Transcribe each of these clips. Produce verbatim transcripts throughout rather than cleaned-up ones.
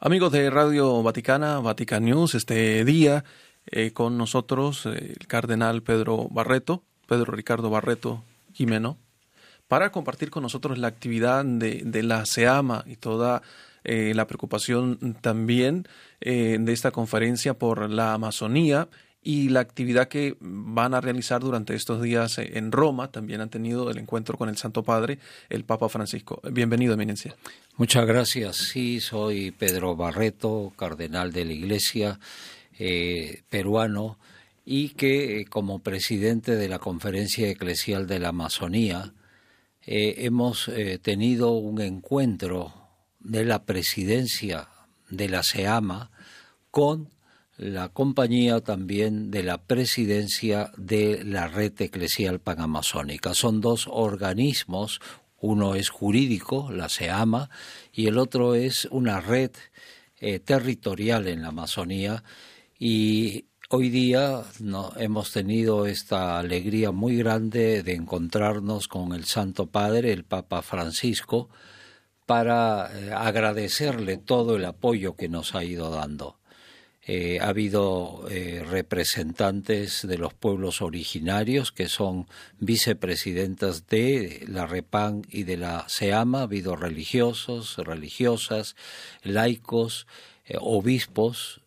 Amigos de Radio Vaticana, Vatican News, este día eh, con nosotros eh, el cardenal Pedro Barreto, Pedro Ricardo Barreto Jimeno, para compartir con nosotros la actividad de, de la SEAMA y toda eh, la preocupación también eh, de esta conferencia por la Amazonía y la actividad que van a realizar durante estos días en Roma. También han tenido el encuentro con el Santo Padre, el Papa Francisco. Bienvenido, Eminencia. Muchas gracias. Sí, soy Pedro Barreto, cardenal de la Iglesia, eh, peruano, y que eh, como presidente de la Conferencia Eclesial de la Amazonía eh, hemos eh, tenido un encuentro de la presidencia de la SEAMA con la compañía también de la presidencia de la Red Eclesial Panamazónica. Son dos organismos, uno es jurídico, la SEAMA, y el otro es una red eh, territorial en la Amazonía. Y hoy día no, hemos tenido esta alegría muy grande de encontrarnos con el Santo Padre, el Papa Francisco, para eh, agradecerle todo el apoyo que nos ha ido dando. Eh, ha habido eh, representantes de los pueblos originarios que son vicepresidentas de la REPAN y de la SEAMA, ha habido religiosos, religiosas, laicos, eh, obispos,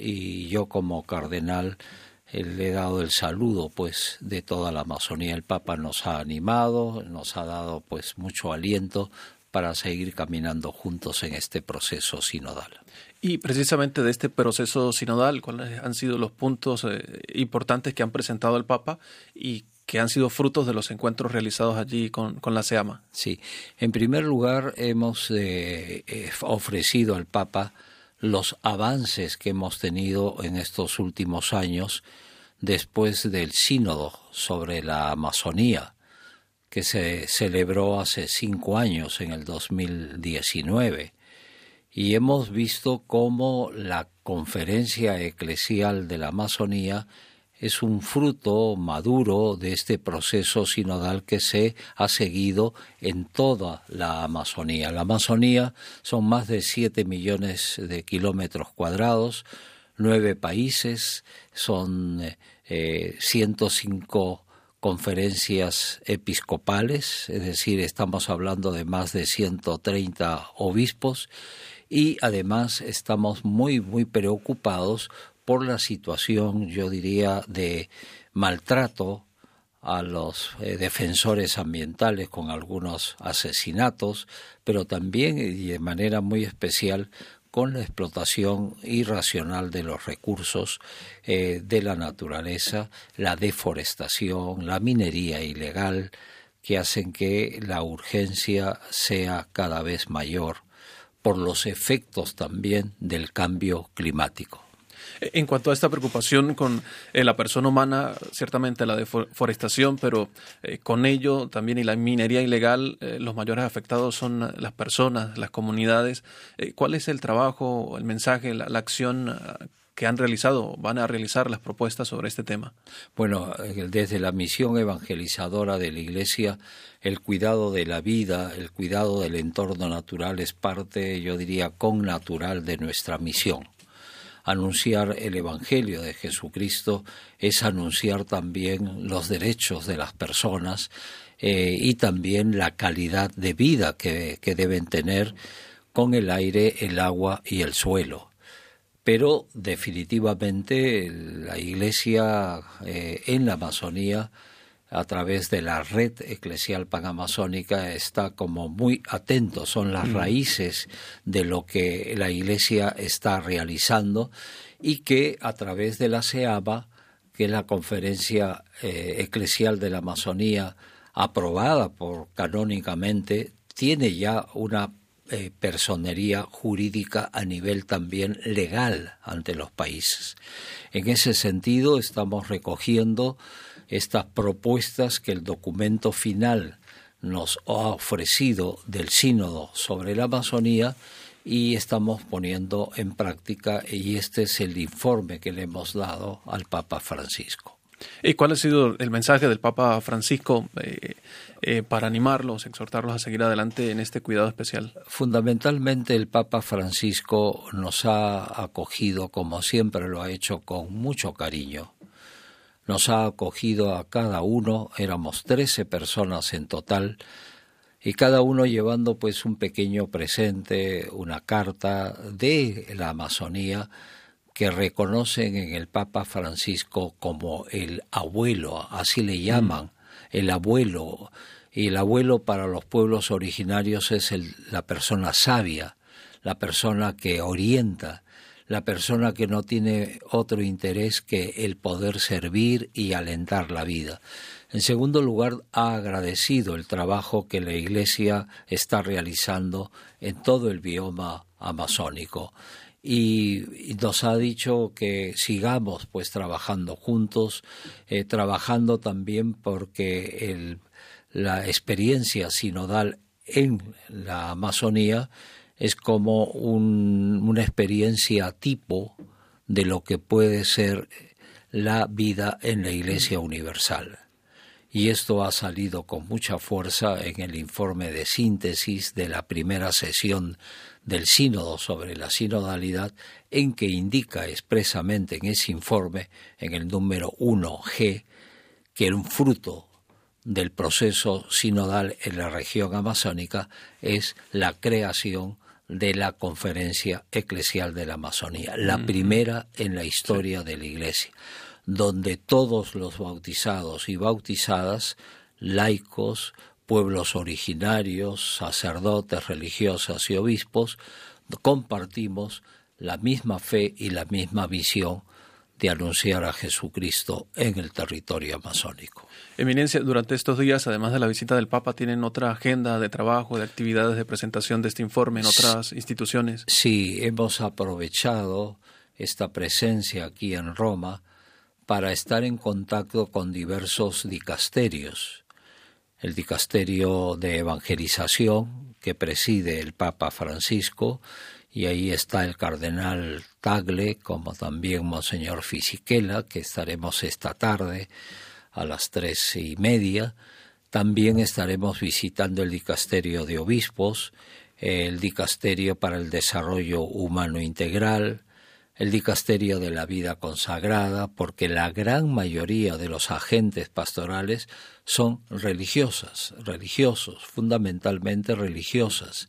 y yo como cardenal eh, le he dado el saludo pues de toda la Amazonía. El Papa nos ha animado, nos ha dado pues mucho aliento para seguir caminando juntos en este proceso sinodal. Y precisamente de este proceso sinodal, ¿cuáles han sido los puntos eh, importantes que han presentado el Papa y que han sido frutos de los encuentros realizados allí con, con la SEAMA? Sí, en primer lugar hemos eh, eh, ofrecido al Papa los avances que hemos tenido en estos últimos años después del sínodo sobre la Amazonía, que se celebró hace cinco años, en el dos mil diecinueve. Y hemos visto cómo la Conferencia Eclesial de la Amazonía es un fruto maduro de este proceso sinodal que se ha seguido en toda la Amazonía. La Amazonía son más de siete millones de kilómetros cuadrados, nueve países, son eh, ciento cinco conferencias episcopales, es decir, estamos hablando de más de ciento treinta obispos, y además estamos muy, muy preocupados por la situación, yo diría, de maltrato a los eh, defensores ambientales con algunos asesinatos, pero también y de manera muy especial con la explotación irracional de los recursos eh, de la naturaleza, la deforestación, la minería ilegal, que hacen que la urgencia sea cada vez mayor por los efectos también del cambio climático. En cuanto a esta preocupación con eh, la persona humana, ciertamente la deforestación, pero eh, con ello también y la minería ilegal, eh, los mayores afectados son las personas, las comunidades. Eh, ¿Cuál es el trabajo, el mensaje, la, la acción uh, que han realizado, van a realizar las propuestas sobre este tema? Bueno, desde la misión evangelizadora de la Iglesia, el cuidado de la vida, el cuidado del entorno natural es parte, yo diría, connatural de nuestra misión. Anunciar el Evangelio de Jesucristo es anunciar también los derechos de las personas eh, y también la calidad de vida que, que deben tener con el aire, el agua y el suelo. Pero definitivamente la Iglesia eh, en la Amazonía, a través de la Red Eclesial Panamazónica, está como muy atento, son las raíces de lo que la Iglesia está realizando, y que a través de la SEAMA, que es la Conferencia eh, Eclesial de la Amazonía, aprobada por canónicamente, tiene ya una eh, personería jurídica a nivel también legal ante los países. En ese sentido estamos recogiendo estas propuestas que el documento final nos ha ofrecido del sínodo sobre la Amazonía, y estamos poniendo en práctica, y este es el informe que le hemos dado al Papa Francisco. ¿Y cuál ha sido el mensaje del Papa Francisco eh, eh, para animarlos, exhortarlos a seguir adelante en este cuidado especial? Fundamentalmente el Papa Francisco nos ha acogido, como siempre lo ha hecho, con mucho cariño. Nos ha acogido a cada uno, éramos trece personas en total, y cada uno llevando pues un pequeño presente, una carta de la Amazonía, que reconocen en el Papa Francisco como el abuelo, así le llaman, mm. el abuelo. Y el abuelo para los pueblos originarios es el, la persona sabia, la persona que orienta, la persona que no tiene otro interés que el poder servir y alentar la vida. En segundo lugar, ha agradecido el trabajo que la Iglesia está realizando en todo el bioma amazónico. Y nos ha dicho que sigamos pues trabajando juntos, eh, trabajando también porque el, la experiencia sinodal en la Amazonía es como un, una experiencia tipo de lo que puede ser la vida en la Iglesia Universal. Y esto ha salido con mucha fuerza en el informe de síntesis de la primera sesión del sínodo sobre la sinodalidad, en que indica expresamente en ese informe, en el número uno G, que un fruto del proceso sinodal en la región amazónica es la creación de la Conferencia Eclesial de la Amazonía, la mm. primera en la historia de la Iglesia, donde todos los bautizados y bautizadas, laicos, pueblos originarios, sacerdotes, religiosas y obispos, compartimos la misma fe y la misma visión de anunciar a Jesucristo en el territorio amazónico. Eminencia, durante estos días, además de la visita del Papa, ¿tienen otra agenda de trabajo, de actividades de presentación de este informe en otras instituciones? Sí, hemos aprovechado esta presencia aquí en Roma para estar en contacto con diversos dicasterios. El dicasterio de evangelización que preside el Papa Francisco, y ahí está el cardenal Tagle, como también Monseñor Fisichella, que estaremos esta tarde a las tres y media. También estaremos visitando el dicasterio de obispos, el dicasterio para el desarrollo humano integral, el dicasterio de la vida consagrada, porque la gran mayoría de los agentes pastorales son religiosas, religiosos, fundamentalmente religiosas.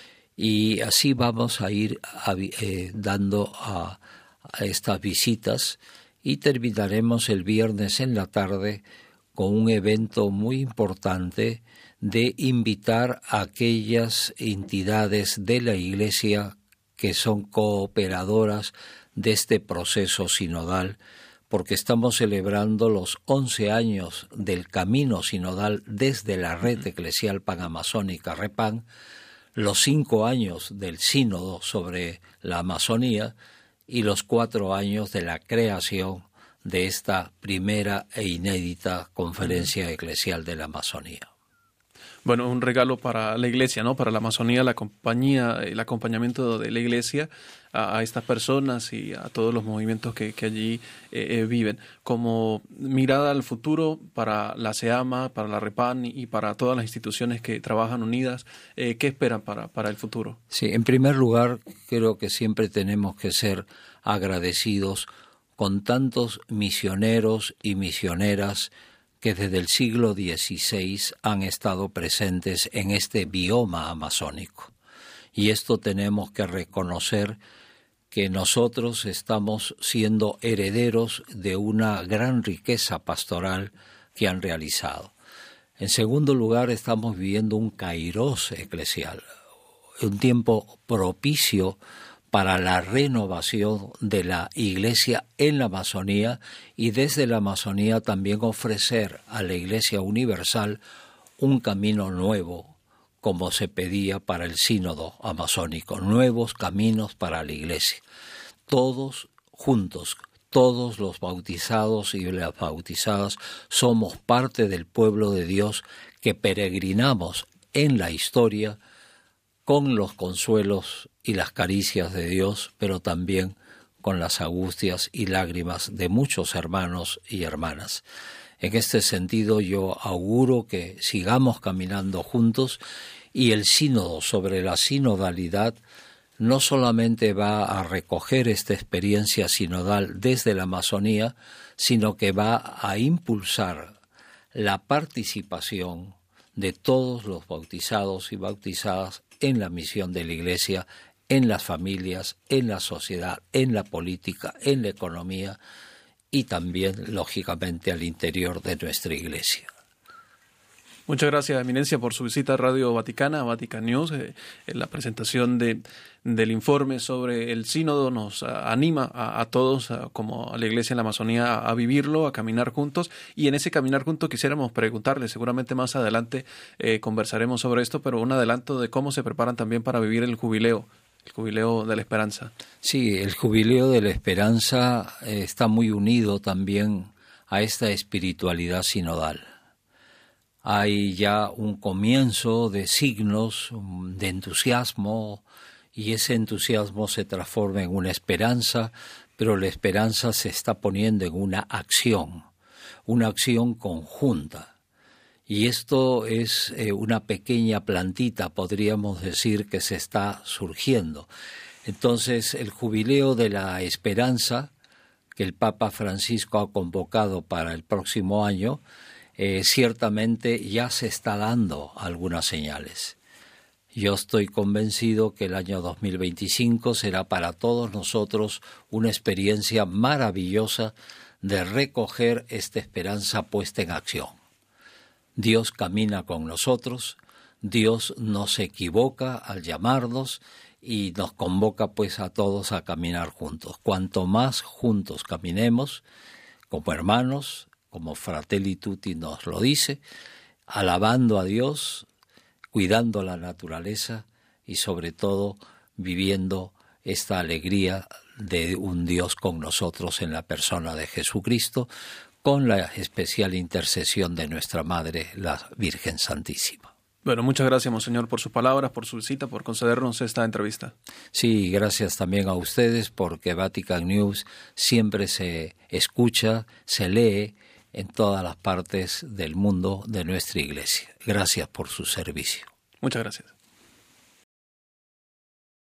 Y así vamos a ir a, eh, dando a, a estas visitas y terminaremos el viernes en la tarde con un evento muy importante de invitar a aquellas entidades de la Iglesia que son cooperadoras de este proceso sinodal, porque estamos celebrando los once años del camino sinodal desde la red eclesial panamazónica REPAN, los cinco años del sínodo sobre la Amazonía y los cuatro años de la creación de esta primera e inédita conferencia eclesial de la Amazonía. Bueno, un regalo para la Iglesia, ¿no? Para la Amazonía, la compañía, el acompañamiento de la Iglesia a, a estas personas y a todos los movimientos que, que allí eh, eh, viven. Como mirada al futuro para la SEAMA, para la REPAN y para todas las instituciones que trabajan unidas, eh, ¿qué esperan para, para el futuro? Sí, en primer lugar, creo que siempre tenemos que ser agradecidos con tantos misioneros y misioneras que desde el siglo dieciséis han estado presentes en este bioma amazónico. Y esto tenemos que reconocer que nosotros estamos siendo herederos de una gran riqueza pastoral que han realizado. En segundo lugar, estamos viviendo un kairos eclesial, un tiempo propicio para la renovación de la Iglesia en la Amazonía y desde la Amazonía también ofrecer a la Iglesia Universal un camino nuevo, como se pedía para el sínodo amazónico, nuevos caminos para la Iglesia. Todos juntos, todos los bautizados y las bautizadas somos parte del pueblo de Dios que peregrinamos en la historia con los consuelos y las caricias de Dios, pero también con las angustias y lágrimas de muchos hermanos y hermanas. En este sentido, yo auguro que sigamos caminando juntos y el sínodo sobre la sinodalidad no solamente va a recoger esta experiencia sinodal desde la Amazonía, sino que va a impulsar la participación de todos los bautizados y bautizadas en la misión de la Iglesia, en las familias, en la sociedad, en la política, en la economía y también, lógicamente, al interior de nuestra Iglesia. Muchas gracias, Eminencia, por su visita a Radio Vaticana, Vatican News. Eh, en la presentación de, del informe sobre el sínodo nos a, anima a, a todos, a, como a la Iglesia en la Amazonía, a, a vivirlo, a caminar juntos. Y en ese caminar juntos quisiéramos preguntarle, seguramente más adelante eh, conversaremos sobre esto, pero un adelanto de cómo se preparan también para vivir el jubileo, el jubileo de la esperanza. Sí, el jubileo de la esperanza eh, está muy unido también a esta espiritualidad sinodal. Hay ya un comienzo de signos de entusiasmo y ese entusiasmo se transforma en una esperanza, pero la esperanza se está poniendo en una acción, una acción conjunta. Y esto es eh, una pequeña plantita, podríamos decir, que se está surgiendo. Entonces, el jubileo de la esperanza que el Papa Francisco ha convocado para el próximo año, Eh, ciertamente ya se está dando algunas señales. Yo estoy convencido que el año dos mil veinticinco será para todos nosotros una experiencia maravillosa de recoger esta esperanza puesta en acción. Dios camina con nosotros, Dios no se equivoca al llamarnos y nos convoca pues a todos a caminar juntos. Cuanto más juntos caminemos, como hermanos, como Fratelli Tutti nos lo dice, alabando a Dios, cuidando la naturaleza y sobre todo viviendo esta alegría de un Dios con nosotros en la persona de Jesucristo, con la especial intercesión de nuestra Madre, la Virgen Santísima. Bueno, muchas gracias, Monseñor, por sus palabras, por su visita, por concedernos esta entrevista. Sí, gracias también a ustedes porque Vatican News siempre se escucha, se lee en todas las partes del mundo de nuestra Iglesia. Gracias por su servicio. Muchas gracias.